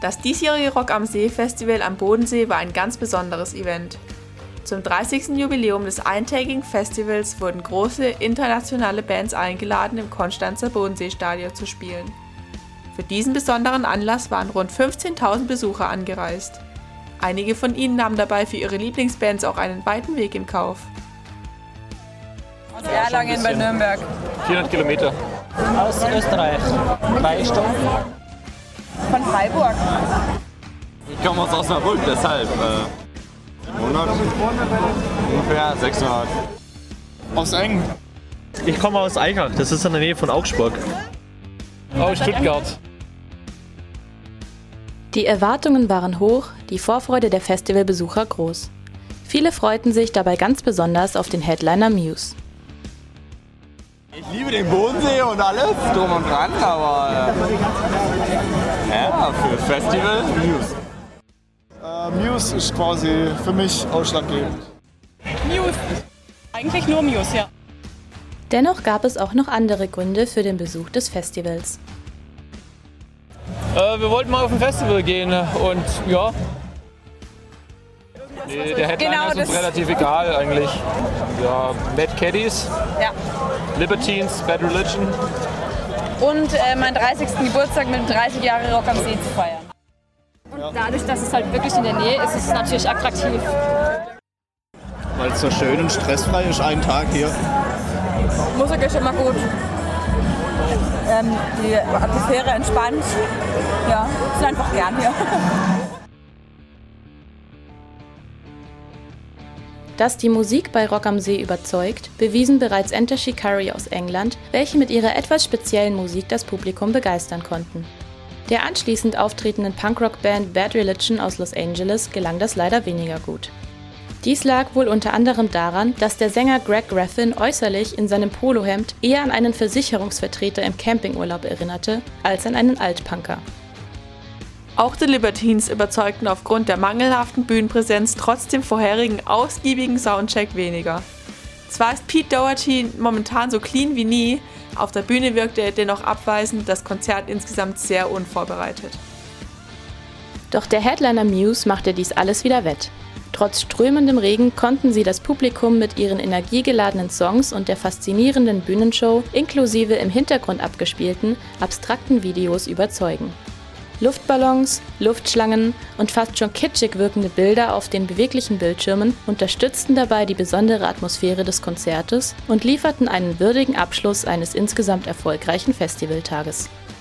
Das diesjährige Rock am See Festival am Bodensee war ein ganz besonderes Event. Zum 30. Jubiläum des eintägigen Festivals wurden große internationale Bands eingeladen, im Konstanzer Bodenseestadion zu spielen. Für diesen besonderen Anlass waren rund 15.000 Besucher angereist. Einige von ihnen nahmen dabei für ihre Lieblingsbands auch einen weiten Weg in Kauf. Aus Erlangen bei Nürnberg. 400 Kilometer. Aus Österreich. 3 Stunden. Von Freiburg. Ich komme aus Osnabrück, deshalb 100, ungefähr 600. Aus Engen. Ich komme aus Eichach, das ist in der Nähe von Augsburg. Aus Stuttgart. Die Erwartungen waren hoch, die Vorfreude der Festivalbesucher groß. Viele freuten sich dabei ganz besonders auf den Headliner Muse. Ich liebe den Bodensee und alles drum und dran, aber ja, für das Festival Muse. Muse ist quasi für mich ausschlaggebend. Muse. Eigentlich nur Muse, ja. Dennoch gab es auch noch andere Gründe für den Besuch des Festivals. Wir wollten mal auf ein Festival gehen und ja. Nee, der Headliner ist uns relativ egal eigentlich. Ja, Mad Caddies, Ja. Libertines, Bad Religion. Und meinen 30. Geburtstag mit 30 Jahre Rock am See zu feiern. Und dadurch, dass es halt wirklich in der Nähe ist, ist es natürlich attraktiv. Weil es so schön und stressfrei ist, einen Tag hier. Musik ist immer gut. Die Atmosphäre entspannt. Ja, sind einfach gern hier. Dass die Musik bei Rock am See überzeugt, bewiesen bereits Enter Shikari aus England, welche mit ihrer etwas speziellen Musik das Publikum begeistern konnten. Der anschließend auftretenden Punkrock-Band Bad Religion aus Los Angeles gelang das leider weniger gut. Dies lag wohl unter anderem daran, dass der Sänger Greg Graffin äußerlich in seinem Polohemd eher an einen Versicherungsvertreter im Campingurlaub erinnerte, als an einen Altpunker. Auch die Libertines überzeugten aufgrund der mangelhaften Bühnenpräsenz trotz dem vorherigen ausgiebigen Soundcheck weniger. Zwar ist Pete Doherty momentan so clean wie nie, auf der Bühne wirkte er dennoch abweisend, das Konzert insgesamt sehr unvorbereitet. Doch der Headliner Muse machte dies alles wieder wett. Trotz strömendem Regen konnten sie das Publikum mit ihren energiegeladenen Songs und der faszinierenden Bühnenshow inklusive im Hintergrund abgespielten, abstrakten Videos überzeugen. Luftballons, Luftschlangen und fast schon kitschig wirkende Bilder auf den beweglichen Bildschirmen unterstützten dabei die besondere Atmosphäre des Konzertes und lieferten einen würdigen Abschluss eines insgesamt erfolgreichen Festivaltages.